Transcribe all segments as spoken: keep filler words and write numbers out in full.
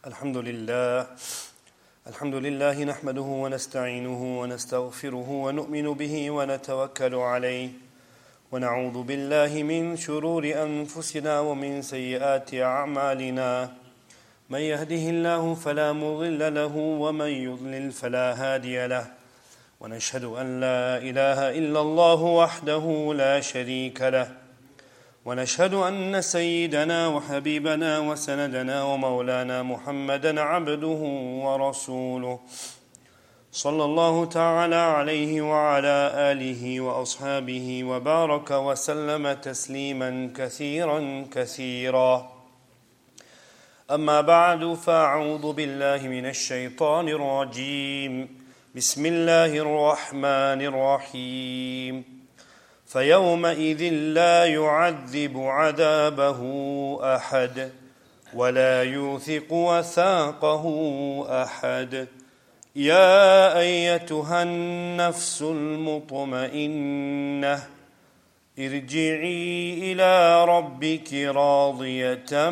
الحمد لله الحمد لله نحمده ونستعينه ونستغفره ونؤمن به ونتوكل عليه ونعوذ بالله من شرور أنفسنا ومن سيئات أعمالنا من يهده الله فلا مضل له ومن يضلل فلا هادي له ونشهد أن لا إله إلا الله وحده لا شريك له ونشهد أن سيدنا وحبيبنا وسندنا ومولانا محمدا عبده ورسوله صلى الله تعالى عليه وعلى آله وأصحابه وبارك وسلم تسليما كثيرا كثيرا أما بعد فأعوذ بالله من الشيطان الرجيم بسم الله الرحمن الرحيم فيومئذ لا يعذب عذابه أحد ولا يوثق وثاقه أحد يا أيتها النفس المطمئنة ارجعي إلى ربك راضية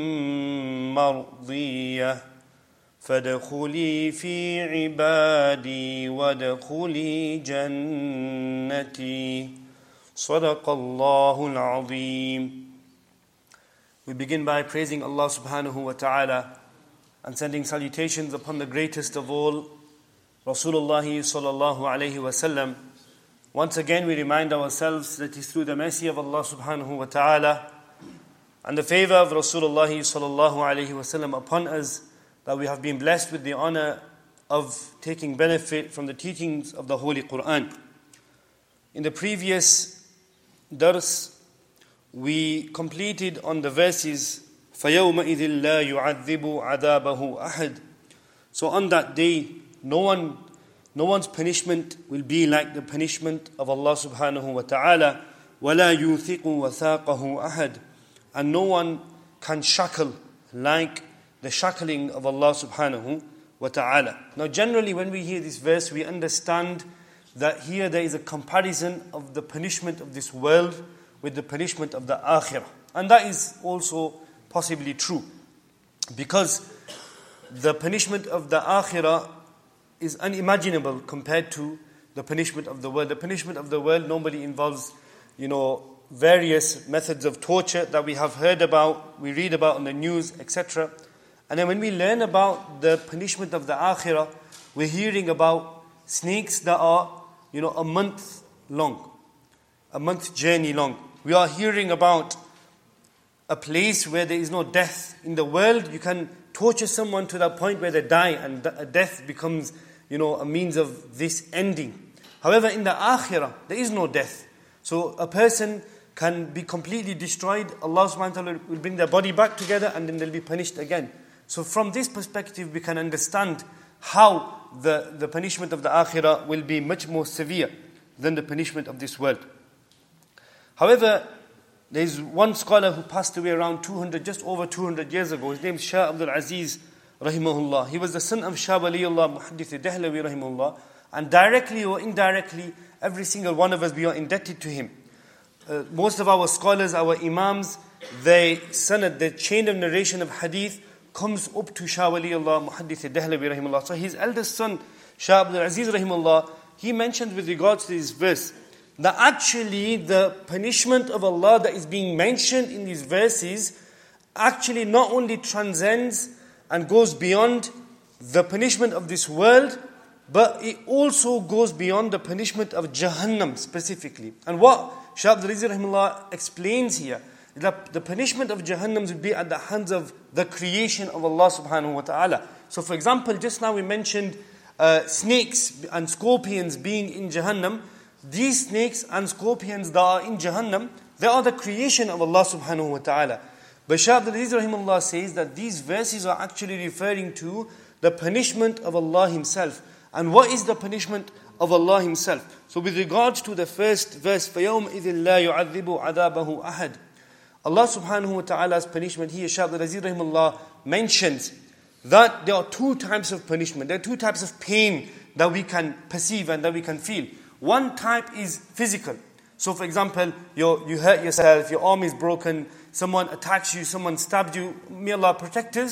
مرضية فادخلي في عبادي وادخلي جنتي صدق الله العظيم. We begin by praising Allah subhanahu wa ta'ala and sending salutations upon the greatest of all, Rasulullah sallallahu alayhi wa sallam. Once again we remind ourselves that it is through the mercy of Allah subhanahu wa ta'ala and the favor of Rasulullah sallallahu alayhi wa sallam upon us that we have been blessed with the honor of taking benefit from the teachings of the Holy Quran. In the previous dars, we completed on the verses فَيَوْمَئِذٍ لَا يُعَذِّبُ عَذَابَهُ أَحَدٍ. So on that day, no one, no one's punishment will be like the punishment of Allah subhanahu wa ta'ala. وَلَا يُوثِقُ وَثَاقَهُ أَحَدٍ. And no one can shackle like the shackling of Allah subhanahu wa ta'ala. Now generally when we hear this verse, we understand that here there is a comparison of the punishment of this world with the punishment of the akhirah. And that is also possibly true, because the punishment of the akhirah is unimaginable compared to the punishment of the world. The punishment of the world normally involves, you know, various methods of torture that we have heard about, we read about on the news, et cetera. And then when we learn about the punishment of the akhirah, we're hearing about snakes that are, you know, a month long, a month journey long. We are hearing about a place where there is no death. In the world, you can torture someone to that point where they die and death becomes, you know, a means of this ending. However, in the akhirah, there is no death. So a person can be completely destroyed. Allah subhanahu wa ta'ala will bring their body back together and then they'll be punished again. So from this perspective, we can understand how the, the punishment of the akhirah will be much more severe than the punishment of this world. However, there is one scholar who passed away around two hundred, just over two hundred years ago. His name is Shah Abdul Aziz rahimahullah. He was the son of Shah Waliullah Muhaddith Dehlawi rahimahullah. And directly or indirectly, every single one of us, we are indebted to him. Uh, most of our scholars, our imams, they sanad, the chain of narration of hadith comes up to Shah Waliullah Muhaddith Dehlawi rahimahullah. So his eldest son, Shah Abdul Aziz rahimahullah, he mentioned with regards to this verse that actually the punishment of Allah that is being mentioned in these verses actually not only transcends and goes beyond the punishment of this world, but it also goes beyond the punishment of Jahannam specifically. And what Shah Abdul Aziz rahimahullah explains here, that the punishment of Jahannam will be at the hands of the creation of Allah subhanahu wa ta'ala. So for example, just now we mentioned uh, snakes and scorpions being in Jahannam. These snakes and scorpions that are in Jahannam, they are the creation of Allah subhanahu wa ta'ala. But Shah Abdul Aziz rahimahullah says that these verses are actually referring to the punishment of Allah Himself. And what is the punishment of Allah Himself? So with regards to the first verse, فَيَوْمَئِذٍ لَا يُعَذِّبُ عَذَابَهُ أَحَدٍ. Allah subhanahu wa ta'ala's punishment here, Shah Abdul Aziz rahimahullah mentions that there are two types of punishment. There are two types of pain that we can perceive and that we can feel. One type is physical. So for example, you you hurt yourself, your arm is broken, someone attacks you, someone stabbed you, may Allah protect us.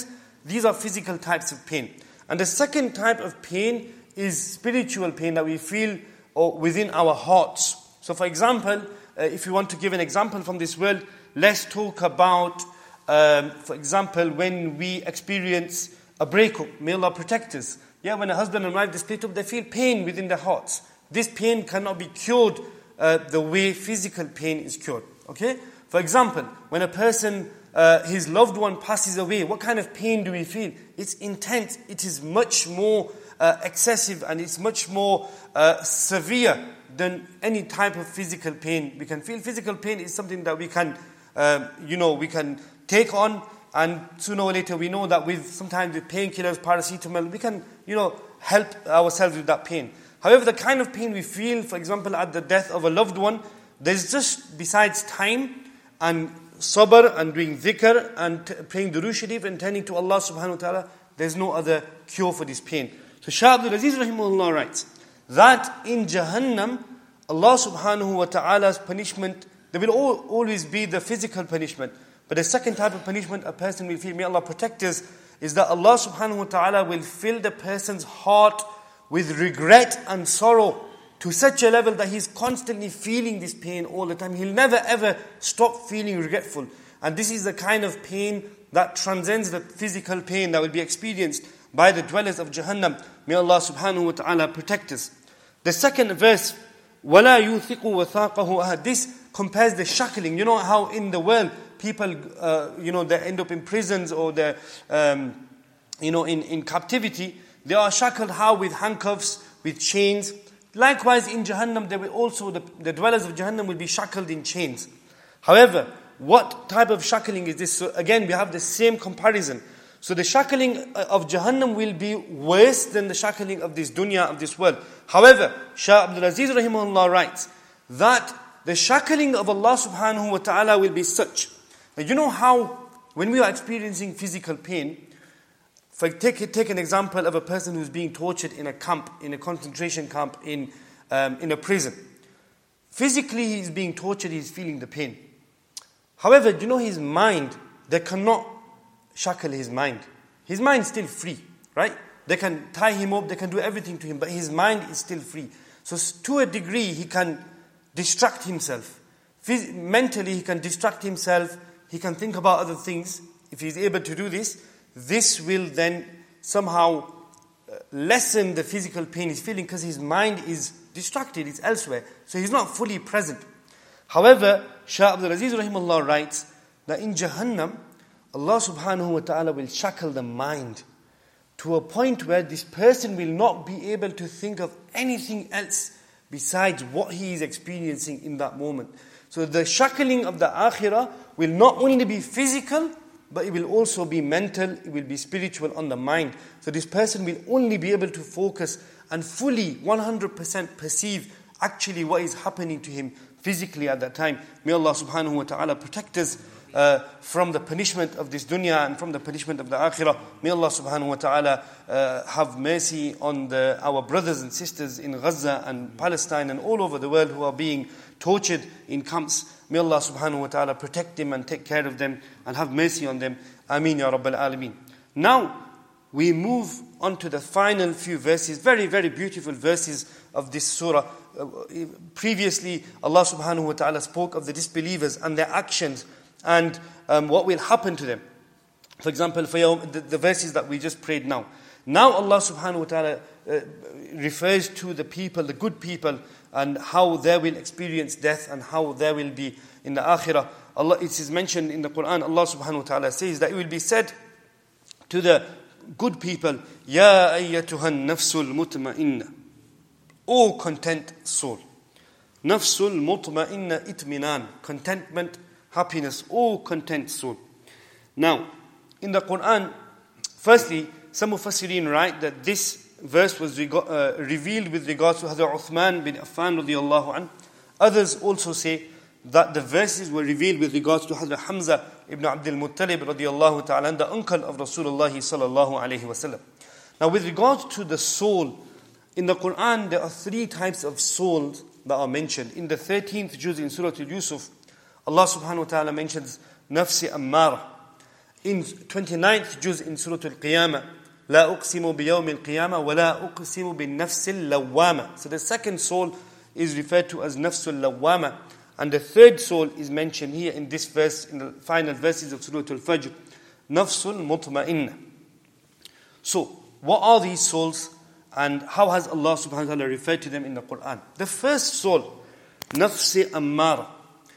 These are physical types of pain. And the second type of pain is spiritual pain that we feel or within our hearts. So for example, uh, if you want to give an example from this world, let's talk about, um, for example, when we experience a breakup. May Allah protect us. Yeah, when a husband and wife they split up, they feel pain within their hearts. This pain cannot be cured uh, the way physical pain is cured. Okay? For example, when a person, uh, his loved one passes away, what kind of pain do we feel? It's intense. It is much more uh, excessive and it's much more uh, severe than any type of physical pain we can feel. Physical pain is something that we can, um, you know, we can take on, and sooner or later we know that with sometimes with painkillers, paracetamol, we can, you know, help ourselves with that pain. However, the kind of pain we feel, for example, at the death of a loved one, there's just, besides time and sabr and doing dhikr and t- praying durood sharif and turning to Allah subhanahu wa ta'ala, there's no other cure for this pain. So Shah Abdul Aziz rahimahullah writes that in Jahannam, Allah subhanahu wa ta'ala's punishment, there will all, always be the physical punishment. But the second type of punishment a person will feel, may Allah protect us, is that Allah subhanahu wa ta'ala will fill the person's heart with regret and sorrow to such a level that he's constantly feeling this pain all the time. He'll never ever stop feeling regretful. And this is the kind of pain that transcends the physical pain that will be experienced by the dwellers of Jahannam. May Allah subhanahu wa ta'ala protect us. The second verse, وَلَا يُوثِقُ وَثَاقَهُ أَحَدٌ. This compares the shackling. You know how in the world people, uh, you know, they end up in prisons or they're, um, you know, in, in captivity. They are shackled how? With handcuffs, with chains. Likewise in Jahannam, they will also, the, the dwellers of Jahannam will be shackled in chains. However, what type of shackling is this? So again, we have the same comparison. So the shackling of Jahannam will be worse than the shackling of this dunya, of this world. However, Shah Abdul Aziz rahimahullah writes that the shackling of Allah subhanahu wa ta'ala will be such. Now you know how when we are experiencing physical pain, for take, take an example of a person who's being tortured in a camp, in a concentration camp, in, um, in a prison. Physically he's being tortured, he's feeling the pain. However, you know his mind, they cannot shackle his mind. His mind is still free, right? They can tie him up, they can do everything to him, but his mind is still free. So to a degree, he can distract himself. Phys- mentally, he can distract himself, he can think about other things. If he's able to do this, this will then somehow lessen the physical pain he's feeling because his mind is distracted, it's elsewhere. So he's not fully present. However, Shah Abdul Aziz rahimahullah writes that in Jahannam, Allah subhanahu wa ta'ala will shackle the mind to a point where this person will not be able to think of anything else besides what he is experiencing in that moment. So the shackling of the akhirah will not only be physical, but it will also be mental, it will be spiritual on the mind. So this person will only be able to focus and fully one hundred percent perceive actually what is happening to him physically at that time. May Allah subhanahu wa ta'ala protect us uh, from the punishment of this dunya and from the punishment of the akhirah. May Allah subhanahu wa ta'ala uh, have mercy on the, our brothers and sisters in Gaza and Palestine and all over the world who are being tortured in camps. May Allah subhanahu wa ta'ala protect them and take care of them and have mercy on them. Ameen ya Rabbal Alameen. Now, we move on to the final few verses, very, very beautiful verses of this surah. Uh, previously, Allah subhanahu wa ta'ala spoke of the disbelievers and their actions and um, what will happen to them. For example, for your, the, the verses that we just prayed now. Now Allah subhanahu wa ta'ala uh, refers to the people, the good people, and how they will experience death and how they will be in the akhirah. Allah, it is mentioned in the Quran, Allah subhanahu wa ta'ala says that it will be said to the good people, Ya ayyatuhan nafsul mutma'inna, O content soul. Nafsul mutma'inna itminan, contentment, happiness, O content soul. Now, in the Quran, firstly, some Mufassirin write that this verse was reg- uh, revealed with regards to Hazrat Uthman bin Affan radiyallahu anh. Others also say that the verses were revealed with regards to Hazrat Hamza ibn Abdul Muttalib radiyallahu ta'ala, the uncle of Rasulullah sallallahu alayhi wasallam. Now with regards to the soul, in the Quran there are three types of souls that are mentioned. In the thirteenth juz in Surah Al-Yusuf, Allah subhanahu wa ta'ala mentions Nafsi Ammara. in twenty-ninth juz in Surah Al-Qiyamah, لا أقسم بيوم القيامة ولا أقسم بالنفس اللوامة. So the second soul is referred to as نفس اللوامة. And the third soul is mentioned here in this verse, in the final verses of Surah Al-Fajr, نفس مطمئنة. So, what are these souls and how has Allah subhanahu wa ta'ala referred to them in the Quran? The first soul, نفس أمارة.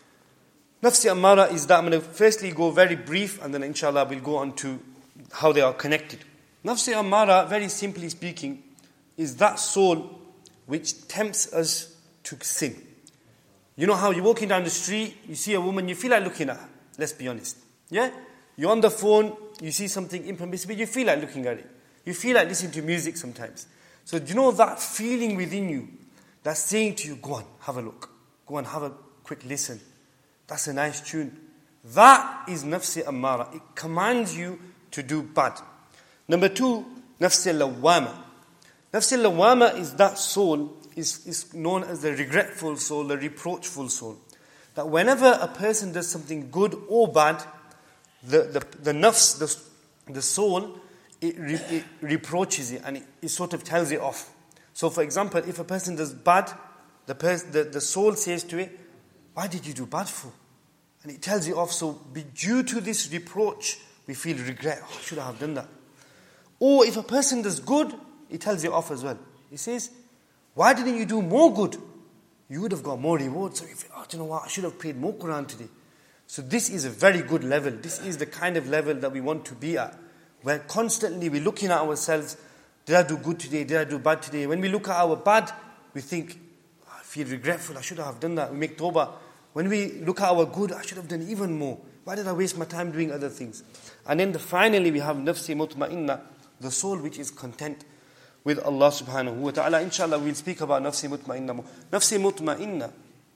Nafsi Ammara is that I'm going to firstly go very brief and then inshallah we'll go on to how they are connected. Nafsi Ammara, very simply speaking, is that soul which tempts us to sin. You know how you're walking down the street, you see a woman, you feel like looking at her. Let's be honest. Yeah? You're on the phone, you see something impermissible, you feel like looking at it. You feel like listening to music sometimes. So do you know that feeling within you that's saying to you, go on, have a look. Go on, have a quick listen. That's a nice tune. That is Nafsi Ammara. It commands you to do bad. Number two, Nafsi Lawwama. Nafsi Lawwama is that soul, is, is known as the regretful soul, the reproachful soul. That whenever a person does something good or bad, the, the, the nafs, the, the soul, it, re, it reproaches it and it, it sort of tells it off. So for example, if a person does bad, the, pers- the, the soul says to it, why did you do bad for? And it tells you off. So be, due to this reproach, we feel regret. Oh, should I have done that? Or if a person does good, it tells you off as well. It says, why didn't you do more good? You would have got more reward. So you feel, oh, do you know what? I should have prayed more Quran today. So this is a very good level. This is the kind of level that we want to be at. Where constantly we're looking at ourselves. Did I do good today? Did I do bad today? When we look at our bad, we think, oh, I feel regretful. I should have done that. We make tawbah. When we look at our good, I should have done even more. Why did I waste my time doing other things? And then the, finally we have nafsi mutma'inna, the soul which is content with Allah subhanahu wa ta'ala. Inshallah we'll speak about nafsi mutma'inna more. Nafsi mutma'inna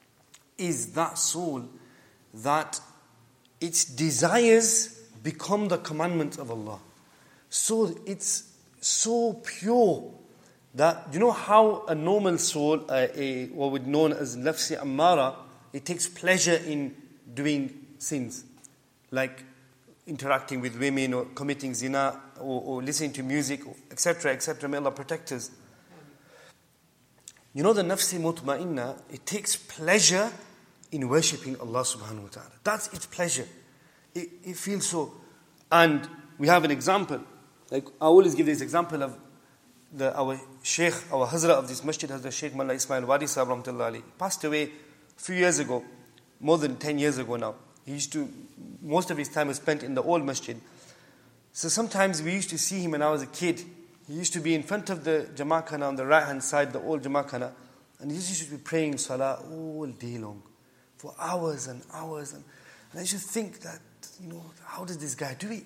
is that soul that its desires become the commandments of Allah. So it's so pure that, you know how a normal soul, uh, a, what would known as nafsi ammara, it takes pleasure in doing sins, like interacting with women or committing zina or, or listening to music, et cetera, et cetera. May Allah protect us. You know the nafsi mutma'inna, it takes pleasure in worshipping Allah subhanahu wa ta'ala. That's its pleasure. It, it feels so. And we have an example. Like I always give this example of the, our Shaykh, our Hazrat of this masjid, Hazrat Shaykh Mullah Ismail Wadi Sahib Rahmatullah Ali, passed away a few years ago, more than ten years ago now. He used to, most of his time was spent in the old masjid. So sometimes we used to see him when I was a kid. He used to be in front of the Jama Khana on the right hand side, the old Jama Khana, and he used to be praying salah all day long, for hours and hours. And, and I used to think that, you know, how does this guy do it?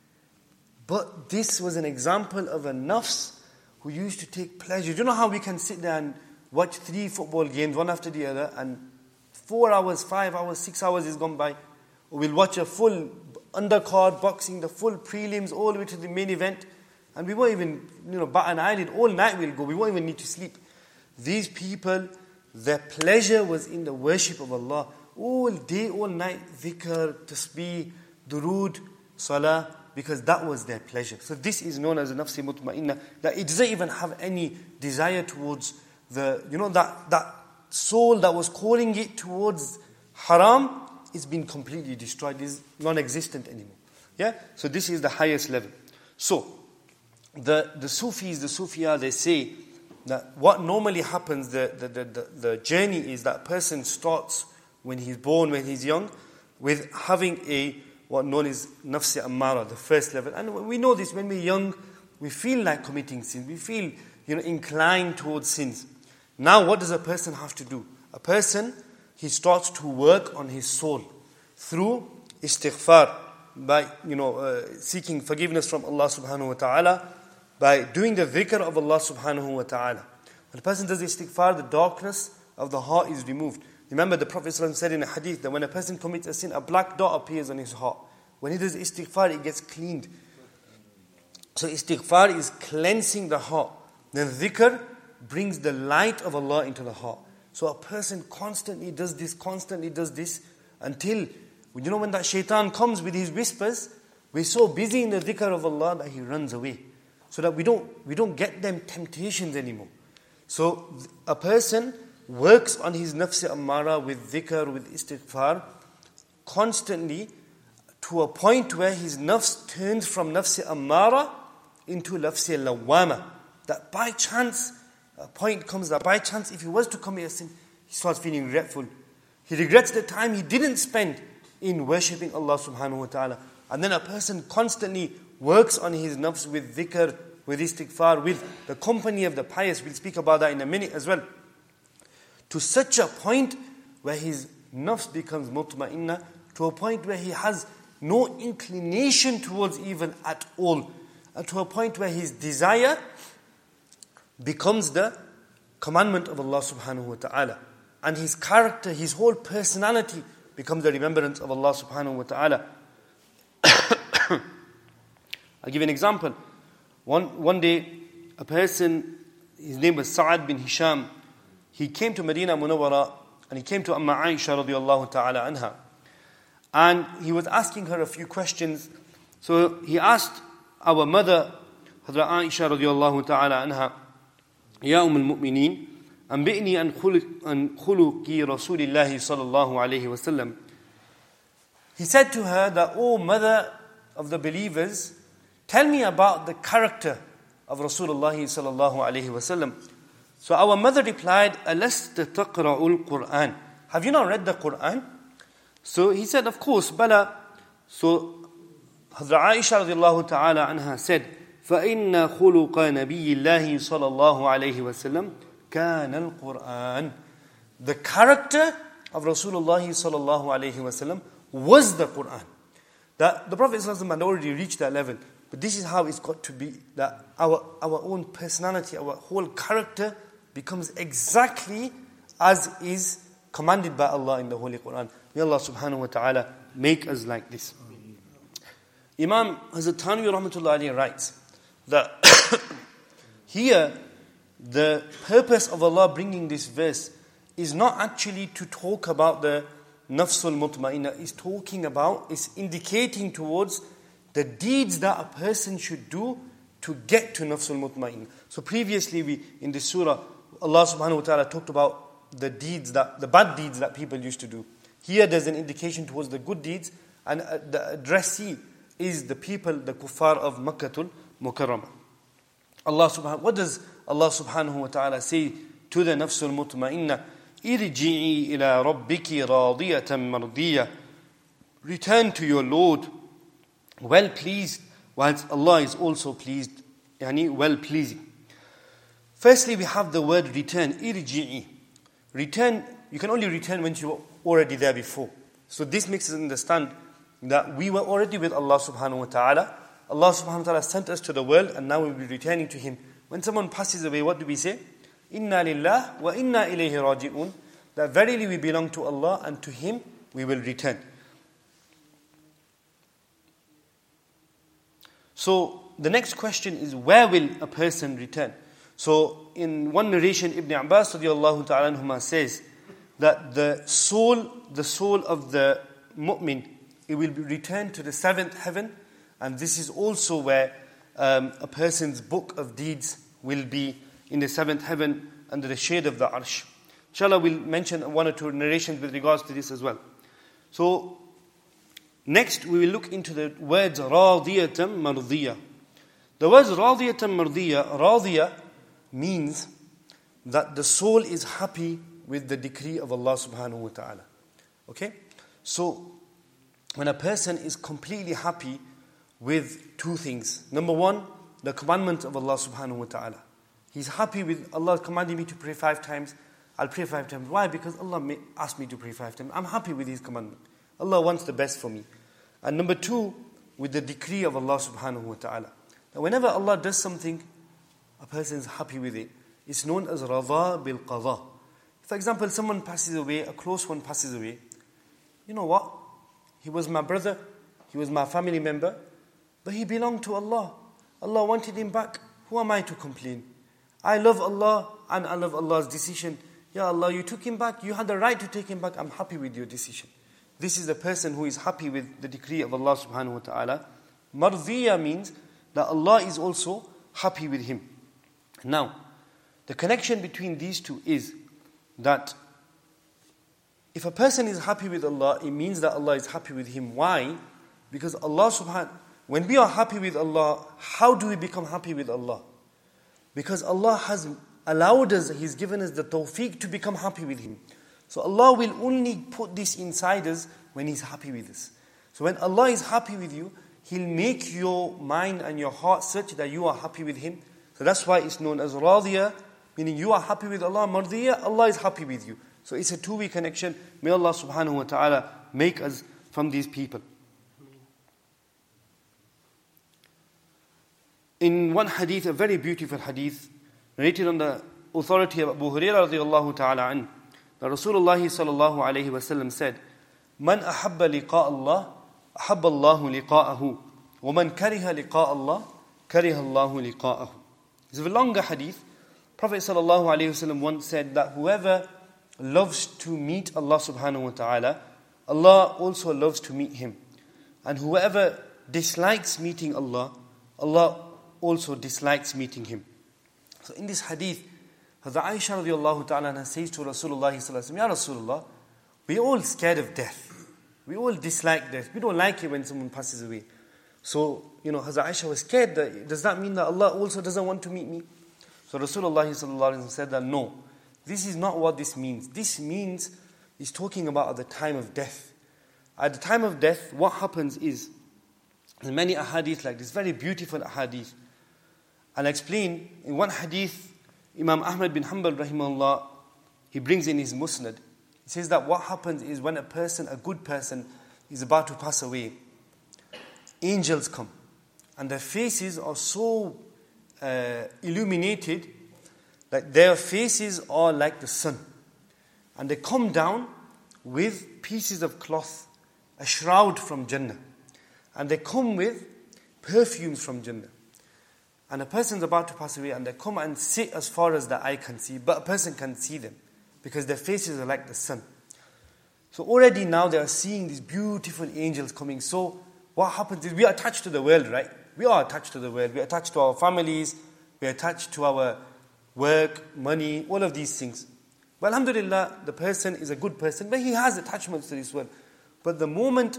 But this was an example of a nafs who used to take pleasure. Do you know how we can sit there and watch three football games, one after the other, and four hours, five hours, six hours is gone by. Or we'll watch a full undercard boxing, the full prelims, all the way to the main event, and we won't even, you know, bat an eyelid. All night we'll go. We won't even need to sleep. These people, their pleasure was in the worship of Allah. All day, all night, dhikr, tasbih, durood, salah, because that was their pleasure. So this is known as a nafsi mutma'inna, that it doesn't even have any desire towards the, you know, that, that soul that was calling it towards haram is been completely destroyed, is non-existent anymore. Yeah? So this is the highest level. So, the, the Sufis, the Sufiya, they say that what normally happens, the, the, the, the, the journey is that person starts when he's born, when he's young, with having a, what known as nafsi ammara, the first level. And we know this, when we're young, we feel like committing sins. We feel, you know, inclined towards sins. Now, what does a person have to do? A person, he starts to work on his soul through istighfar, by, you know, uh, seeking forgiveness from Allah subhanahu wa ta'ala, by doing the dhikr of Allah subhanahu wa ta'ala. When a person does istighfar, the darkness of the heart is removed. Remember the Prophet ﷺ said in a hadith that when a person commits a sin, a black dot appears on his heart. When he does istighfar, it gets cleaned. So istighfar is cleansing the heart. Then dhikr brings the light of Allah into the heart. So a person constantly does this, constantly does this, until, you know, when that shaitan comes with his whispers, We're so busy in the dhikr of Allah that he runs away. So that we don't, we don't get them temptations anymore. So a person works on his nafs ammara with dhikr, with istighfar, constantly, to a point where his nafs turns from nafs ammara into nafs lawama. That by chance, a point comes that by chance, if he was to commit a sin, he starts feeling regretful. He regrets the time he didn't spend in worshipping Allah subhanahu wa ta'ala. And then a person constantly works on his nafs with dhikr, with istighfar, with the company of the pious. We'll speak about that in a minute as well. To such a point where his nafs becomes mutma'inna, to a point where he has no inclination towards evil at all. And to a point where his desire becomes the commandment of Allah subhanahu wa ta'ala. And his character, his whole personality becomes the remembrance of Allah subhanahu wa ta'ala. I'll give you an example. One, one day, a person, his name was Sa'ad bin Hisham, he came to Medina Munawwara and he came to Amma Aisha radiallahu ta'ala anha. And he was asking her a few questions. So he asked our mother, Hadra Aisha radiallahu ta'ala anha, Ya Umm al-Mu'mineen, أنبئني عن خلق عن خلق رسول الله صلى الله عليه وسلم. He said to her that, O mother of the believers, tell me about the character of Rasulullah sallallahu alaihi wasallam. So our mother replied, ألست تقرأ القرآن? Have you not read the Quran? So he said, of course, Bala. So Hadra Aisha radiallahu ta'ala anha said, فإن خلق نبي الله صلى الله عليه وسلم كان القرآن. The character of Rasulullah sallallahu alaihi wasallam was the Quran. That the Prophet sallallahu alaihi wasallam had already reached that level. But this is how it's got to be, that our, our own personality, our whole character becomes exactly as is commanded by Allah in the Holy Quran. May Allah subhanahu wa ta'ala make us like this. Imam Hazrat Thanwi rahmatullahi alayhi writes that here the purpose of Allah bringing this verse is not actually to talk about the nafsul mutma'inna. It's talking about, it's indicating towards the deeds that a person should do to get to nafsul mutma'inna. So previously we, in this surah, Allah subhanahu wa ta'ala talked about the deeds, that the bad deeds that people used to do. Here there's an indication towards the good deeds, and the addressee is the people, the kuffar of Makkatul Mukarramah. Allah subhanahu, what does Allah subhanahu wa ta'ala say to the nafsul mutma'inna? Irji'i ila rabbiki radiyatan mardiyah. Return to your Lord, well pleased, whilst Allah is also pleased, yani well pleasing. Firstly, we have the word return, irji'i. Return, you can only return when you were already there before. So this makes us understand that we were already with Allah subhanahu wa ta'ala. Allah subhanahu wa ta'ala sent us to the world, and now we'll be returning to Him. When someone passes away, what do we say? Inna lillah wa inna ilayhi raji'un. That verily we belong to Allah, and to Him we will return. So the next question is, where will a person return? So in one narration, Ibn Abbas radiallahu ta'ala anhuma says that the soul, the soul of the mu'min, it will be returned to the seventh heaven, and this is also where um, a person's book of deeds will be in the seventh heaven under the shade of the arsh. Inshallah, we'll mention one or two narrations with regards to this as well. So next we will look into the words radiyatan mardiyah. The words radiyatan mardiyah, radiyah means that the soul is happy with the decree of Allah subhanahu wa ta'ala. Okay? So when a person is completely happy with two things. Number one, the commandment of Allah subhanahu wa ta'ala. He's happy with Allah commanding me to pray five times. I'll pray five times. Why? Because Allah asked me to pray five times. I'm happy with His commandment. Allah wants the best for me. And number two, with the decree of Allah subhanahu wa ta'ala. Now whenever Allah does something, a person is happy with it. It's known as radha bil qadha. For example, someone passes away, a close one passes away. You know what? He was my brother, he was my family member, but he belonged to Allah. Allah wanted him back. Who am I to complain? I love Allah and I love Allah's decision. Ya Allah, you took him back. You had the right to take him back. I'm happy with your decision. This is the person who is happy with the decree of Allah subhanahu wa ta'ala. Mardiya means that Allah is also happy with him. Now, the connection between these two is that if a person is happy with Allah, it means that Allah is happy with him. Why? Because Allah subhanahu, when we are happy with Allah, how do we become happy with Allah? Because Allah has allowed us, He's given us the tawfiq to become happy with Him. So Allah will only put this inside us when He's happy with us. So when Allah is happy with you, He'll make your mind and your heart such that you are happy with Him. So that's why it's known as Radiya, meaning you are happy with Allah. Mardiya, Allah is happy with you. So it's a two-way connection. May Allah subhanahu wa ta'ala make us from these people. In one hadith, a very beautiful hadith, narrated on the authority of Abu Hurairah radiallahu ta'ala an, that Rasulullah sallallahu alayhi wa sallam said, Man ahabba liqa Allah, ahabba Allahu liqa'ahu, wa man kariha liqa Allah, kariha Allahu liqa'ahu. It's a longer hadith. Prophet sallallahu alayhi wa sallam once said that whoever loves to meet Allah subhanahu wa ta'ala, Allah also loves to meet him. And whoever dislikes meeting Allah, Allah also dislikes meeting him. So in this hadith, Hazrat Aisha radiallahu ta'ala says to Rasulullah sallallahu alayhi wa sallam, Ya Rasulullah, we're all scared of death. We all dislike death. We don't like it when someone passes away. So, you know, Hazrat Aisha was scared. That, does that mean that Allah also doesn't want to meet me? So Rasulullah sallallahu alayhi wa sallam said that no. This is not what this means. This means, he's talking about at the time of death. At the time of death, what happens is, there's many ahadith like this, very beautiful ahadith. I'll explain, in one hadith, Imam Ahmad bin Hanbal rahimahullah, he brings in his musnad. He says that what happens is when a person, a good person, is about to pass away, angels come. And their faces are so uh, illuminated, like their faces are like the sun. And they come down with pieces of cloth, a shroud from Jannah. And they come with perfumes from Jannah. And a person's about to pass away and they come and sit as far as the eye can see, but a person can see them because their faces are like the sun. So already now they are seeing these beautiful angels coming. So what happens is we are attached to the world, right? We are attached to the world. We are attached to our families. We are attached to our work, money, all of these things. But alhamdulillah, the person is a good person, but he has attachments to this world. But the moment,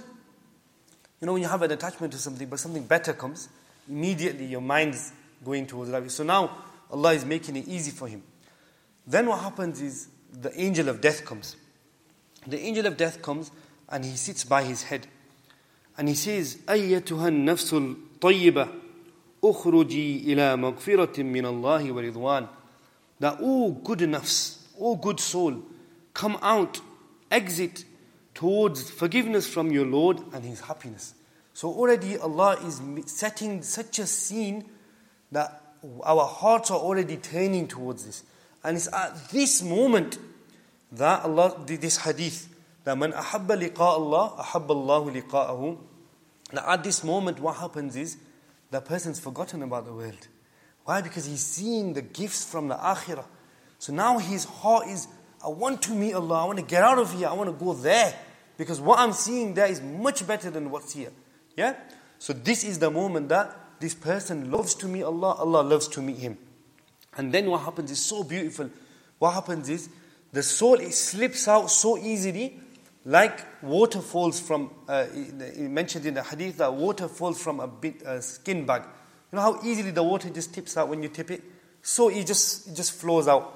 you know, when you have an attachment to something, but something better comes, immediately your mind's going towards that. So now Allah is making it easy for him. Then what happens is the angel of death comes. The angel of death comes and he sits by his head. And he says, أَيَّتُهَا النَّفْسُ الطَّيِّبَةِ أُخْرُجِي إِلَى مَغْفِرَةٍ مِّنَ اللَّهِ وَرِضْوَانٍ. That, oh good nafs, oh good soul, come out, exit towards forgiveness from your Lord and His happiness. So already Allah is setting such a scene that our hearts are already turning towards this. And it's at this moment that Allah, this hadith, that man ahabba liqa Allah, ahabba Allahu liqa'ahu. That at this moment what happens is, the person's forgotten about the world. Why? Because he's seeing the gifts from the akhirah. So now his heart is, I want to meet Allah, I want to get out of here, I want to go there. Because what I'm seeing there is much better than what's here. Yeah? So this is the moment that this person loves to meet Allah, Allah loves to meet him. And then what happens is so beautiful. What happens is, the soul, it slips out so easily, like water falls from, uh, it mentioned in the hadith that water falls from a bit, uh, skin bag. You know how easily the water just tips out when you tip it? So it just, it just flows out.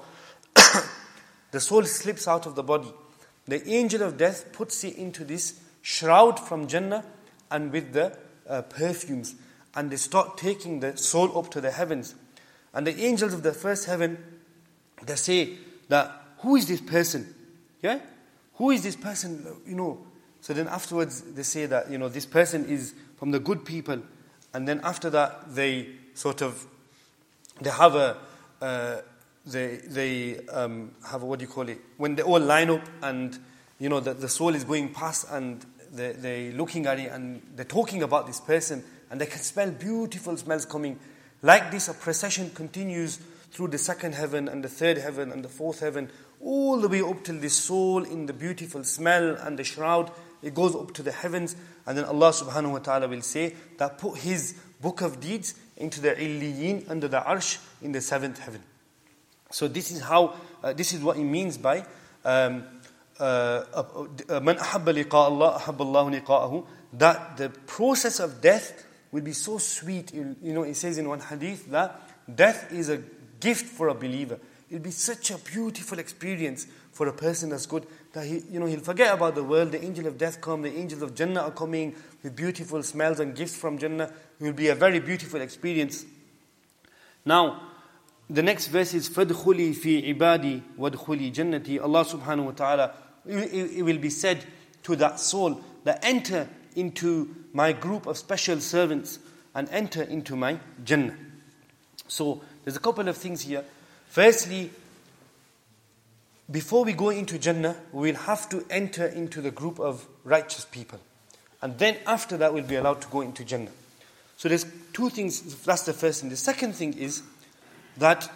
The soul slips out of the body. The angel of death puts it into this shroud from Jannah and with the uh, perfumes. And they start taking the soul up to the heavens. And the angels of the first heaven, they say that, who is this person? Yeah? Who is this person? You know. So then afterwards they say that, you know, this person is from the good people. And then after that they sort of, they have a, uh, they they um, have a, what do you call it? When they all line up and, you know, the, the soul is going past and they, they're looking at it and they're talking about this person and they can smell beautiful smells coming. Like this, a procession continues through the second heaven and the third heaven and the fourth heaven, all the way up till this soul in the beautiful smell and the shroud, it goes up to the heavens. And then Allah subhanahu wa ta'ala will say that put his book of deeds into the illiyin, under the arsh, in the seventh heaven. So this is how, uh, this is what it means by um, uh, man ahabba liqa Allah, ahabba Allahu liqa'ahu, that the process of death will be so sweet. You know, it says in one hadith that death is a gift for a believer. It'll be such a beautiful experience for a person that's good, that he, you know, he'll forget about the world. The angel of death come, the angels of Jannah are coming with beautiful smells and gifts from Jannah. It will be a very beautiful experience. Now, the next verse is فَادْخُلِي فِي عِبَادِي وَادْخُلِي جَنَّتِي. Allah subhanahu wa ta'ala, it will be said to that soul that enter into my group of special servants and enter into my Jannah. So, there's a couple of things here. Firstly, before we go into Jannah, we will have to enter into the group of righteous people. And then after that, we'll be allowed to go into Jannah. So there's two things. That's the first thing. The second thing is that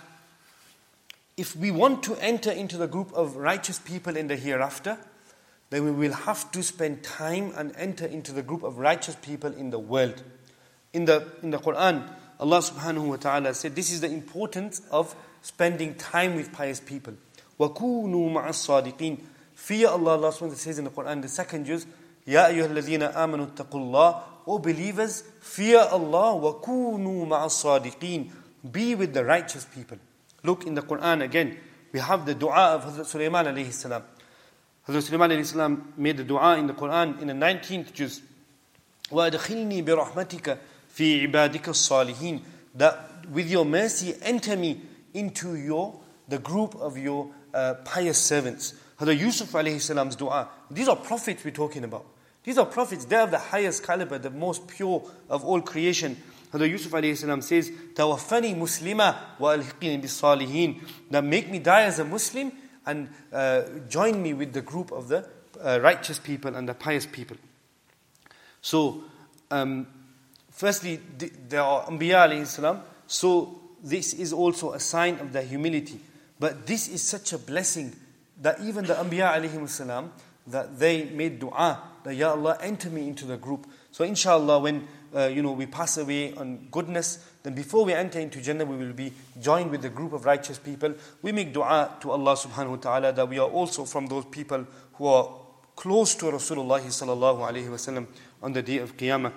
if we want to enter into the group of righteous people in the hereafter, then we will have to spend time and enter into the group of righteous people in the world. In the, in the Quran, Allah subhanahu wa ta'ala said, this is the importance of spending time with pious people. وَكُونُوا مَعَ الصَّادِقِينَ. Fear Allah, Allah subhanahu wa ta'ala says in the Quran, the second juz, يَا أَيُّهَا الَّذِينَ آمَنُوا اتَّقُوا اللَّهِ. O believers, fear Allah, وَكُونُوا مَعَ الصَّادِقِينَ. Be with the righteous people. Look in the Quran again, we have the dua of Hazrat Sulaiman alayhi salam. Hazrat Sulaiman alayhi salam made the dua in the Quran in the nineteenth juz. وَأَدْخِلْنِي بِرَحْمَتِكَ فِي عِبَادِكَ الصَّالِحِينَ. That with your mercy, enter me into your, the group of your uh, pious servants. Hazrat Yusuf alayhi salam's dua. These are prophets we're talking about. These are prophets. They are the highest caliber, the most pure of all creation. Hazrat Yusuf alayhi salam says, "Tawaffani muslima wa alhiqini bis-salihin." That make me die as a Muslim and uh, join me with the group of the uh, righteous people and the pious people. So, um, firstly, there are Anbiya alayhi salam. So this is also a sign of their humility. But this is such a blessing that even the Anbiya alayhi salam, that they made dua that, Ya Allah, enter me into the group. So inshallah, when uh, you know we pass away on goodness, then before we enter into Jannah, we will be joined with the group of righteous people. We make dua to Allah subhanahu wa ta'ala that we are also from those people who are close to Rasulullah sallallahu alayhi wa sallam on the day of Qiyamah.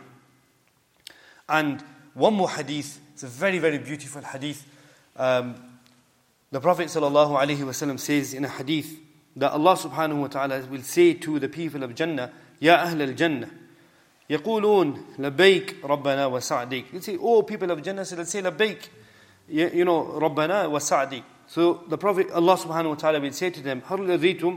And one more hadith, it's a very, very beautiful hadith. Um, the Prophet sallallahu alayhi wa sallam says in a hadith that Allah subhanahu wa ta'ala will say to the people of Jannah, Ya Ahl al-Jannah, يقولون لبيك ربنا وسعديك. He'll say, oh people of Jannah, so let's say لبيك, you know, ربنا وسعديك. So the Prophet, Allah subhanahu wa ta'ala will say to them, هل رضيتم?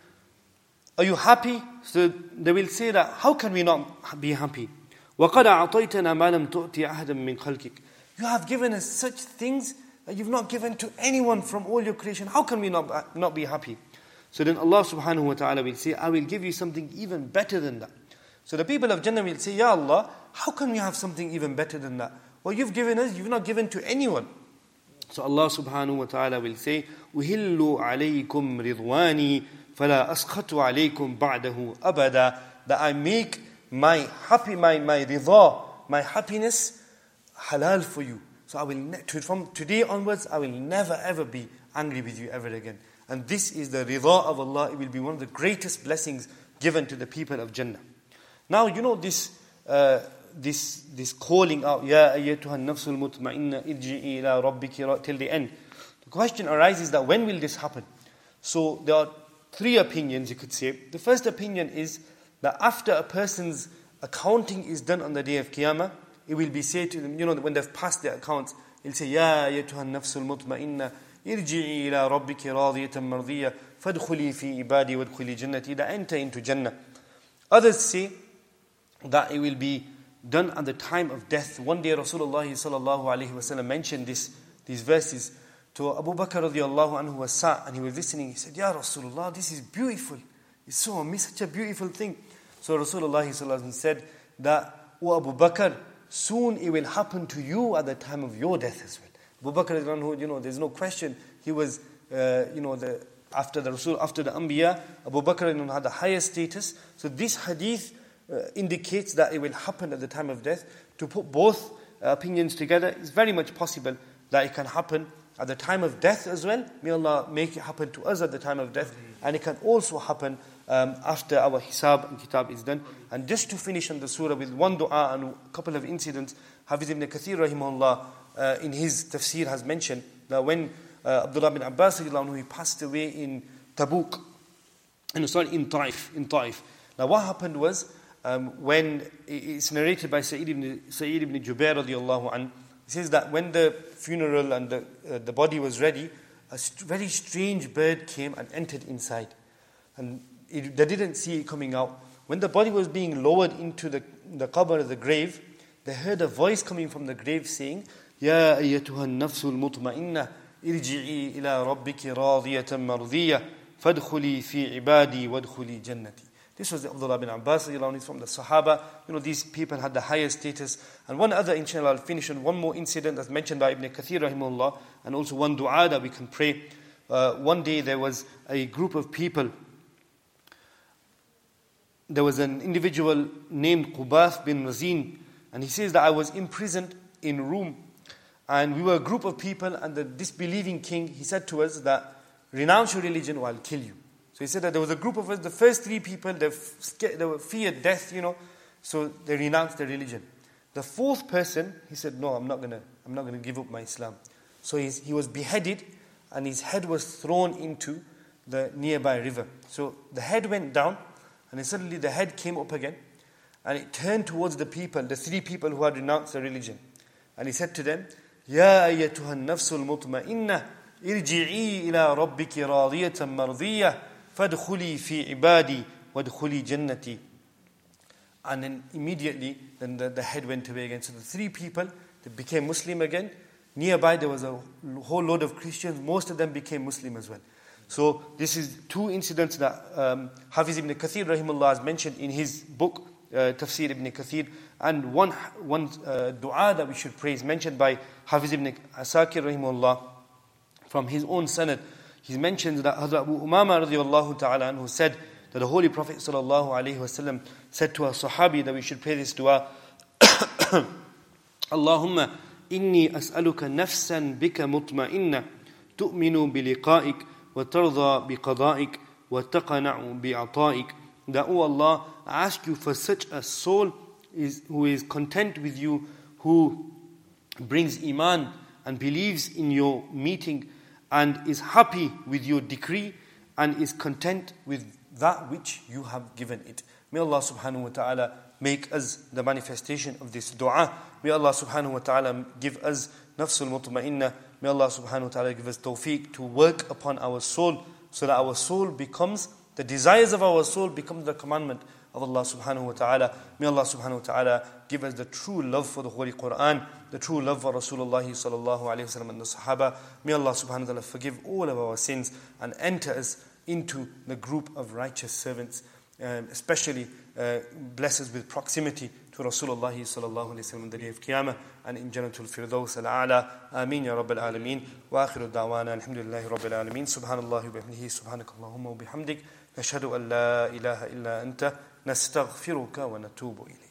Are you happy? So they will say that, how can we not be happy? وقد أعطيتنا ما لم تؤتي أحدا من خلقك. You have given us such things that you've not given to anyone from all your creation. How can we not, not be happy? So then Allah subhanahu wa ta'ala will say, I will give you something even better than that. So the people of Jannah will say, Ya Allah, how can we have something even better than that? What you've given us, you've not given to anyone. So Allah subhanahu wa ta'ala will say, أُهِلُّ عَلَيْكُمْ رِضْوَانِي فَلَا أَسْخَطُ عَلَيْكُمْ بَعْدَهُ أَبَدًا. That I make my happy, my, my ridha, my happiness halal for you. So I will, ne- to, from today onwards, I will never ever be angry with you ever again. And this is the ridha of Allah. It will be one of the greatest blessings given to the people of Jannah. Now, you know this uh, this this calling out, Ya ayyatuha an-nafsul mutma'inna irji'i ila rabbiki, till the end. The question arises that when will this happen? So there are three opinions, you could say. The first opinion is that after a person's accounting is done on the day of Qiyamah, it will be said to them, you know, when they've passed their accounts, it'll say, Ya ayyatuha an-nafsul mutma'inna irji'i ila rabbiki radiyatan mardiyya fadkhuli fi ibadi wadkhuli jannati, that enter into Jannah. Others say that it will be done at the time of death. One day Rasulullah sallallahu alayhi wa sallam mentioned this, these verses to Abu Bakr radiallahu anhu was sat and he was listening. He said, Ya Rasulullah, this is beautiful. It's so amazing, such a beautiful thing. So Rasulullah sallallahu alayhi wa sallam said that, O Abu Bakr, soon it will happen to you at the time of your death as well. Abu Bakr, you know, there's no question. He was, uh, you know, the after the Rasul, after the Anbiya, Abu Bakr had the highest status. So this hadith uh, indicates that it will happen at the time of death. To put both uh, opinions together is very much possible that it can happen at the time of death as well. May Allah make it happen to us at the time of death. And it can also happen um, after our hisab and kitab is done. And just to finish on the surah with one dua and a couple of incidents, Hafiz ibn Kathir rahimahullah uh, in his tafsir has mentioned that when uh, Abdullah bin Abbas he passed away in Tabuk, and sorry, in Taif, in Taif. Now what happened was, um, when it's narrated by Sa'id ibn, Sa'id ibn Jubair radiallahu anhu, he says that when the funeral and the, uh, the body was ready, a st- very strange bird came and entered inside. And it, they didn't see it coming out. When the body was being lowered into the, the qabr, the grave, they heard a voice coming from the grave saying, Ya ayyatuha an-nafsu al-mutma'innah, irji'i ila rabbiki radiyatan mardiyah, fadkhuli fi ibadi wadkhuli jannati. This was the Abdullah bin Abbas from the Sahaba. You know, these people had the highest status. And one other, inshallah, I'll finish on one more incident that's mentioned by Ibn Kathir rahimahullah, and also one dua that we can pray. Uh, one day there was a group of people. There was an individual named Qubath bin Razin, and he says that I was imprisoned in Rome, and we were a group of people, and the disbelieving king, he said to us that, renounce your religion or I'll kill you. So he said that there was a group of us, the first three people, they, scared, they feared death, you know, so they renounced their religion. The fourth person, he said, no, I'm not going to I'm not going to give up my Islam. So he's, he was beheaded, and his head was thrown into the nearby river. So the head went down, and then suddenly the head came up again, and it turned towards the people, the three people who had renounced their religion. And he said to them, Ya ayyatuha an-nafsul mutma'innah, irji'i ila rabbiki radiyatan mardiyah, fadkhuli fi ibadi wadkhuli jannati. And then immediately then the, the head went away again. So the three people, they became Muslim again. Nearby there was a whole load of Christians. Most of them became Muslim as well. So this is two incidents that um, Hafiz ibn Kathir rahimahullah has mentioned in his book uh, Tafsir ibn Kathir. And one, one uh, dua that we should pray is mentioned by Hafiz ibn Asakir rahimahullah from his own sanad. He mentions that Hazrat Abu Umama radiallahu ta'ala anhu said that the Holy Prophet sallallahu alayhi wasallam said to a sahabi that we should pray this dua. Allahumma inni as'aluka nafsan bika mutma'inna tu'minu biliqa'ik wa tarda biqada'ik wa taqana'u bi'ata'ik. That, O Allah, I ask you for such a soul is, who is content with you, who brings iman and believes in your meeting, and is happy with your decree, and is content with that which you have given it. May Allah subhanahu wa ta'ala make us the manifestation of this dua. May Allah subhanahu wa ta'ala give us nafsul mutma'innah. May Allah subhanahu wa ta'ala give us tawfiq to work upon our soul, so that our soul becomes, the desires of our soul become the commandment of Allah subhanahu wa ta'ala. May Allah subhanahu wa ta'ala give us the true love for the Holy Quran, the true love for Rasulullah sallallahu alayhi wa sallam and the Sahaba. May Allah subhanahu wa ta'ala forgive all of our sins and enter us into the group of righteous servants. Um, especially uh, bless us with proximity to Rasulullah sallallahu alayhi wa sallam on the day of Qiyamah and in Jannatul Firdaus al-A'la. Ameen ya Rabbil Alameen. Wa akhiru da'wana alhamdulillahi Rabbil Alameen. Subhanallahi wa bihamdihi. Subhanakallahumma wa bihamdik. Nashhadu an la ilaha illa anta. نستغفرك ونتوب إليك.